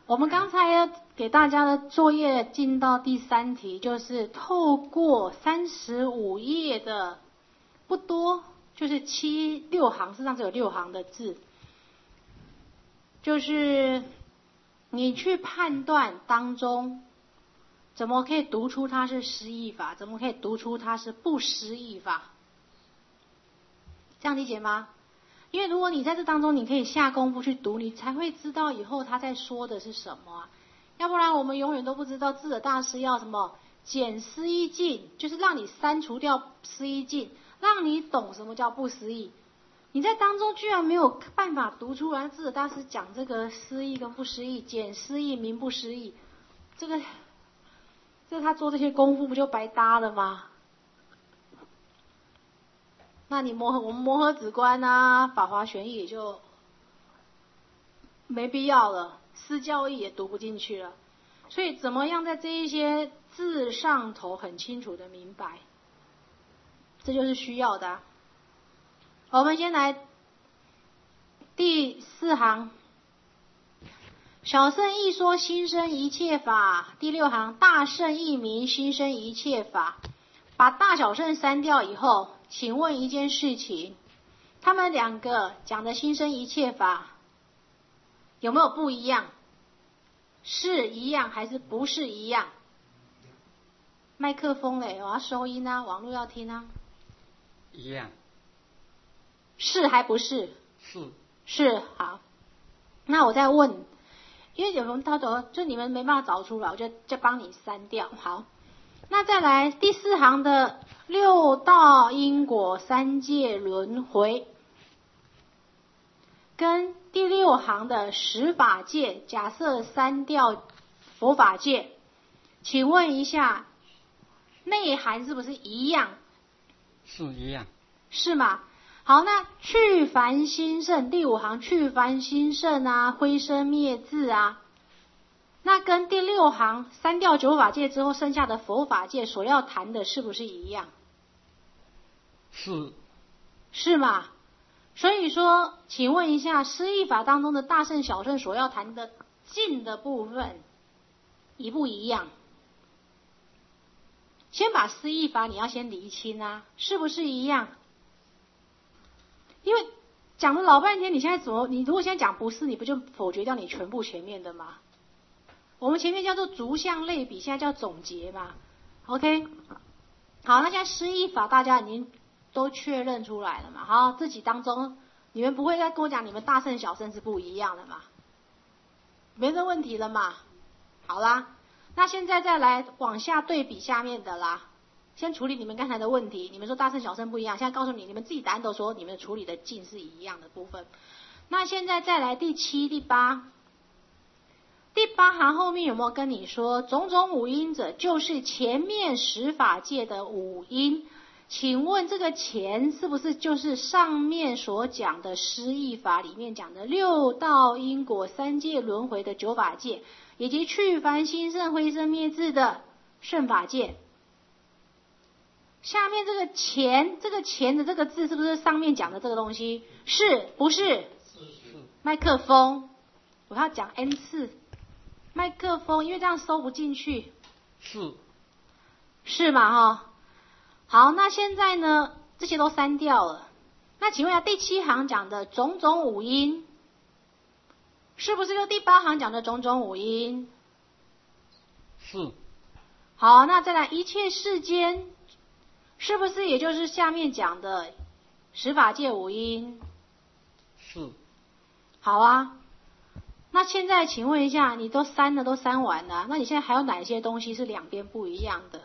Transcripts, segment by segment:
我们刚才要给大家的作业进到第3题，就是透过35页的不多，就是6行，事实上只有6行的字，就是你去判断当中怎么可以读出它是诗意法，怎么可以读出它是不诗意法，这样理解吗？因为如果你在这当中你可以下功夫去读，你才会知道以后他在说的是什么啊。要不然我们永远都不知道智者大师要什么减诗意境，就是让你删除掉诗意境，让你懂什么叫不诗意。你在当中居然没有办法读出来智者大师讲这个诗意跟不诗意，减诗意明不诗意，这他做这些功夫不就白搭了吗？那我们摩诃止观啊，法华玄义也就没必要了，思教义也读不进去了。所以怎么样在这一些字上头很清楚的明白，这就是需要的啊。我们先来第4行，小圣义说心生一切法。第6行，大圣义名心生一切法。把大小圣删掉以后，请问一件事情，他们2个讲的心生一切法有没有不一样？是一样还是不是一样？麦克风嘞，我要收音啊，网络要听啊。 一样。 是还不是？ 是。 是，好。那我再问，因为有人到头就你们没办法找出来，我就帮你删掉。好，那再来第4行的6道因果3界轮回，跟第6行的10法界，假设删掉佛法界，请问一下，内涵是不是一样？ 是一样。 是吗？好，那去凡心圣，第5行去凡心圣啊，灰生灭智啊，那跟第6行删掉9法界之后剩下的佛法界所要谈的是不是一样？ 是。 是吗？所以说，请问一下，诗意法当中的大圣小圣所要谈的境的部分一不一样？先把诗意法你要先厘清啊，是不是一样？因为讲了老半天，你如果现在讲不是，你不就否决掉你全部前面的吗？我们前面叫做逐项类比，现在叫总结嘛。OK， 好，那现在诗意法大家已经都确认出来了嘛？好，自己当中你们不会再跟我讲你们大圣小圣是不一样的嘛？没这问题了嘛？好啦，那现在再来往下对比下面的啦。先处理你们刚才的问题，你们说大圣小圣不一样，现在告诉你，你们自己答案都说你们处理的境是一样的部分。那现在再来第7、第8，第8行后面有没有跟你说种种五因者就是前面10法界的五因？请问这个前是不是就是上面所讲的诗意法里面讲的6道因果3界轮回的9法界，以及去凡心圣灰生灭智的圣法界？下面这个前的这个字是不是上面讲的这个东西？是不是？ 是。 麦克风，我要讲 N 次。麦克风，因为这样收不进去。 是。 是嘛哈？好，那现在呢，这些都删掉了。那请问一下，第7行讲的种种五因，是不是就第8行讲的种种五因？ 是。 好，那再来一切世间，是不是也就是下面讲的10法界五因？ 是。 好啊，那现在请问一下，你都删完了，那你现在还有哪些东西是两边不一样的？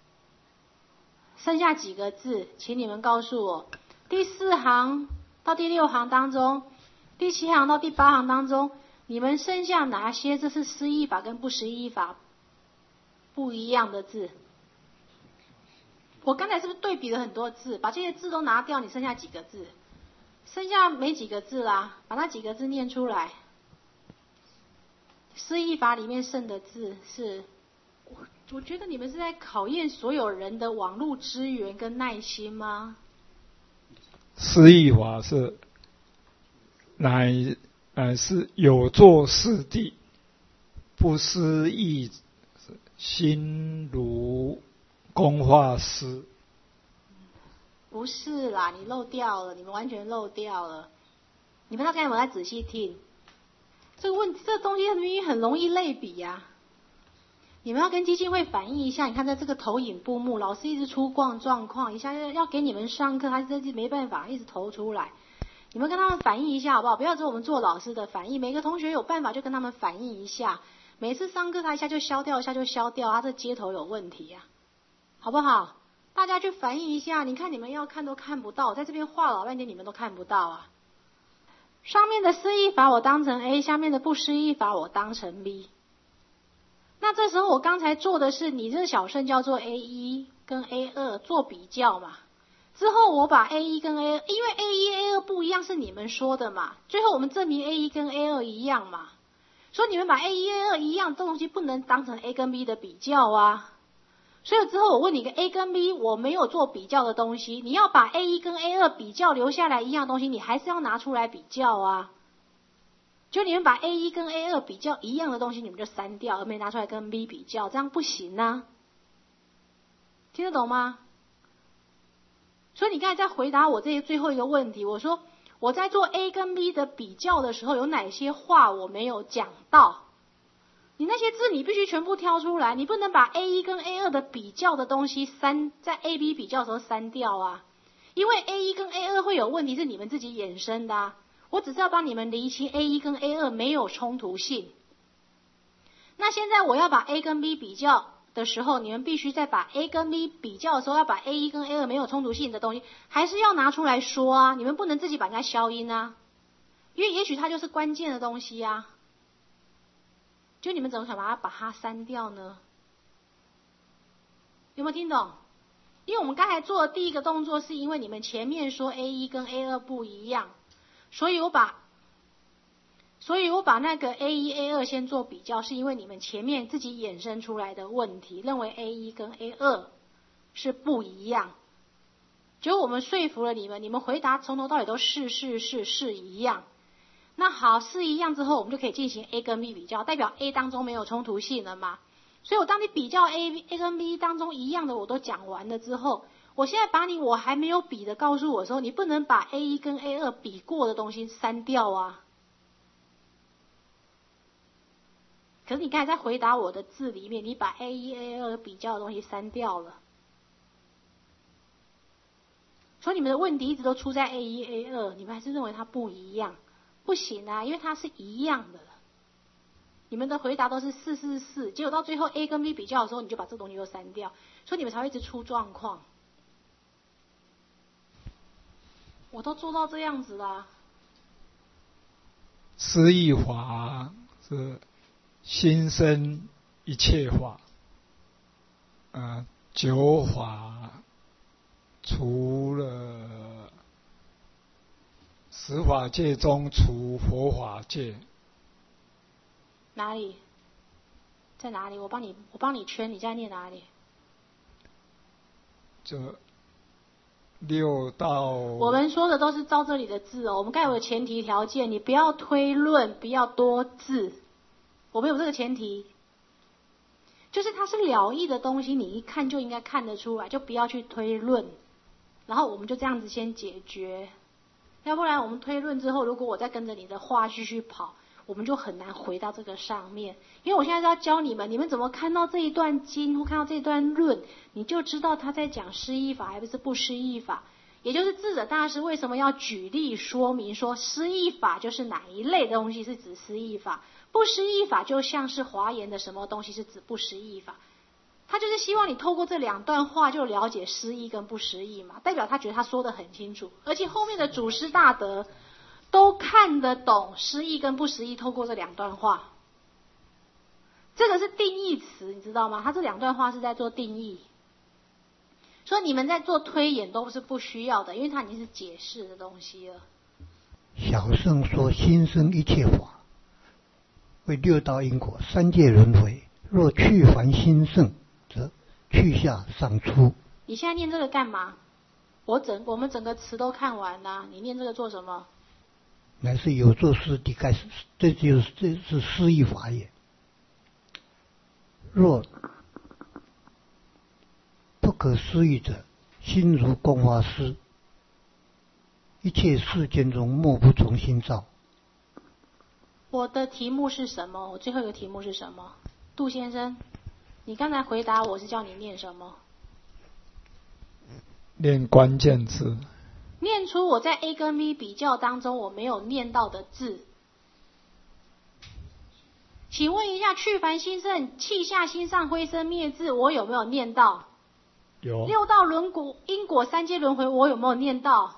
剩下几个字，请你们告诉我。第4行到第6行当中，第7行到第8行当中，你们剩下哪些这是诗意法跟不诗意法不一样的字？我刚才是不是对比了很多字？把这些字都拿掉，你剩下几个字？剩下没几个字啦，把那几个字念出来。诗意法里面剩的字是，我觉得你们是在考验所有人的网络资源跟耐心吗？ 诗意法乃是有作四谛， 不思议心如工画师。 不是啦，你漏掉了，你们完全漏掉了。你们大家有没有在仔细听？这个东西明明很容易类比呀、你们要跟基金会反映一下，你看在这个投影布幕，老师一直出状况，一下要给你们上课，他真是没办法一直投出来。你们跟他们反映一下好不好？不要只有我们做老师的反映，每个同学有办法就跟他们反映一下。每次上课他一下就消掉，一下就消掉，他这接头有问题呀、好不好？大家去反映一下。你看你们要看都看不到，在这边画老半天你们都看不到啊。上面的思义法我当成 A， 下面的不思义法我当成 B。那这时候我刚才做的是，你这个小圣叫做 A1 跟 A2 做比较嘛。之后我把 A1 跟 A2， 因为 A1 A2 不一样是你们说的嘛，最后我们证明 A1 跟 A2 一样嘛。所以你们把 A1 A2 一样，这东西不能当成 A 跟 B 的比较啊。所以之后我问你个 A 跟 B 我没有做比较的东西，你要把 A1 跟 A2 比较留下来一样东西，你还是要拿出来比较啊。就你们把 A1 跟 A2 比较一样的东西，你们就删掉，而没拿出来跟 B 比较，这样不行啊。听得懂吗？所以你刚才在回答我这最后一个问题，我说我在做 A 跟 B 的比较的时候，有哪些话我没有讲到？你那些字你必须全部挑出来，你不能把 A1 跟 A2 的比较的东西在 A、B 比较的时候删掉啊。因为 A1 跟 A2 会有问题是你们自己衍生的啊。我只是要帮你们厘清 A1 跟 A2 没有冲突性。那现在我要把 A 跟 B 比较的时候，你们必须在把 A 跟 B 比较的时候，要把 A1 跟 A2 没有冲突性的东西还是要拿出来说啊。你们不能自己把人家消音啊，因为也许它就是关键的东西啊。就你们怎么想把它删掉呢？有没有听懂？因为我们刚才做的第一个动作是因为你们前面说 A1 跟 A2 不一样，所以我把那个 A1 A2 先做比较，是因为你们前面自己衍生出来的问题，认为 A1 跟 A2 是不一样。结果我们说服了你们，你们回答从头到尾都是一样。那好，是一样之后，我们就可以进行 A 跟 B 比较，代表 A 当中没有冲突性了嘛。所以我当你比较 A 跟 B 当中一样的我都讲完了之后，我现在把我还没有比的告诉我的时候，你不能把 A1 跟 A2 比过的东西删掉啊。可是你刚才在回答我的字里面，你把 A1 A2 比较的东西删掉了。所以你们的问题一直都出在 A1 A2， 你们还是认为它不一样。不行啊，因为它是一样的。你们的回答都是4，结果到最后 A 跟 B 比较的时候，你就把这东西又删掉，所以你们才会一直出状况。我都做到这样子啦。 思义法是心生一切法，九法除了十法界中除佛法界。 哪里？在哪里？我帮你圈，你在念哪里？ 这6到。 我们说的都是照这里的字哦。我们该有个前提条件，你不要推论，不要多字。我们有这个前提，就是它是了义的东西，你一看就应该看得出来，就不要去推论。然后我们就这样子先解决。要不然我们推论之后，如果我再跟着你的话继续跑，我们就很难回到这个上面。因为我现在是要教你们怎么看到这一段经或看到这一段论，你就知道他在讲施义法还不是不施义法。也就是智者大师为什么要举例说明说施义法就是哪一类的东西是指施义法，不施义法就像是华严的什么东西是指不施义法。他就是希望你透过这两段话就了解施义跟不施义嘛，代表他觉得他说得很清楚，而且后面的祖师大德都看得懂施义跟不施义，透过这两段话。这个是定义词，你知道吗？他这两段话是在做定义，所以你们在做推演都是不需要的，因为它已经是解释的东西了。 小圣说心生一切法，为六道因果三界轮回，若去还心圣，则去下上出。 你现在念这个干嘛？我们整个词都看完了，你念这个做什么？ 乃是有做事的开始，这是诗意法也。 若不可思议者，心如工画师，一切世间中莫不从心造。 我的题目是什么？我最后一个题目是什么？杜先生，你刚才回答我是叫你念什么？ 念关键字。 念出我在 A 跟 B 比较当中我没有念到的字。请问一下，去凡心圣，气下心上，灰生灭字，我有没有念到？ 有。 六道轮毂因果三界轮回，我有没有念到？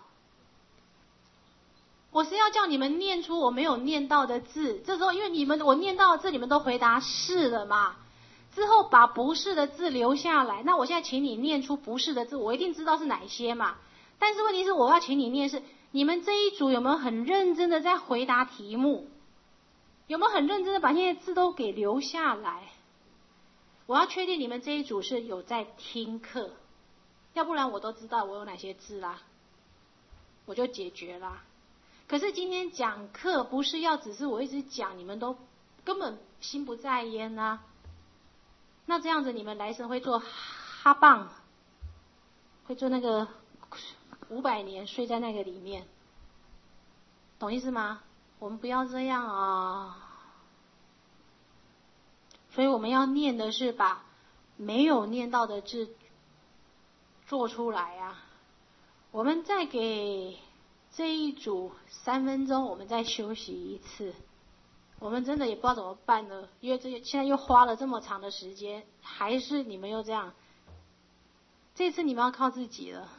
我是要叫你们念出我没有念到的字。这时候因为我念到的字你们都回答是了嘛，之后把不是的字留下来。那我现在请你念出不是的字，我一定知道是哪些嘛。但是问题是我要请你念是你们这一组有没有很认真的在回答题目，有没有很认真的把那些字都给留下来。我要确定你们这一组是有在听课，要不然我都知道我有哪些字啦，我就解决啦。可是今天讲课不是要只是我一直讲，你们都根本心不在焉啊。那这样子你们来生会做哈棒，会做那个500年睡在那个里面，懂意思吗？我们不要这样啊。所以我们要念的是把没有念到的字做出来啊。我们再给这一组3分钟，我们再休息一次。我们真的也不知道怎么办了，因为现在又花了这么长的时间，还是你们又这样。这次你们要靠自己了。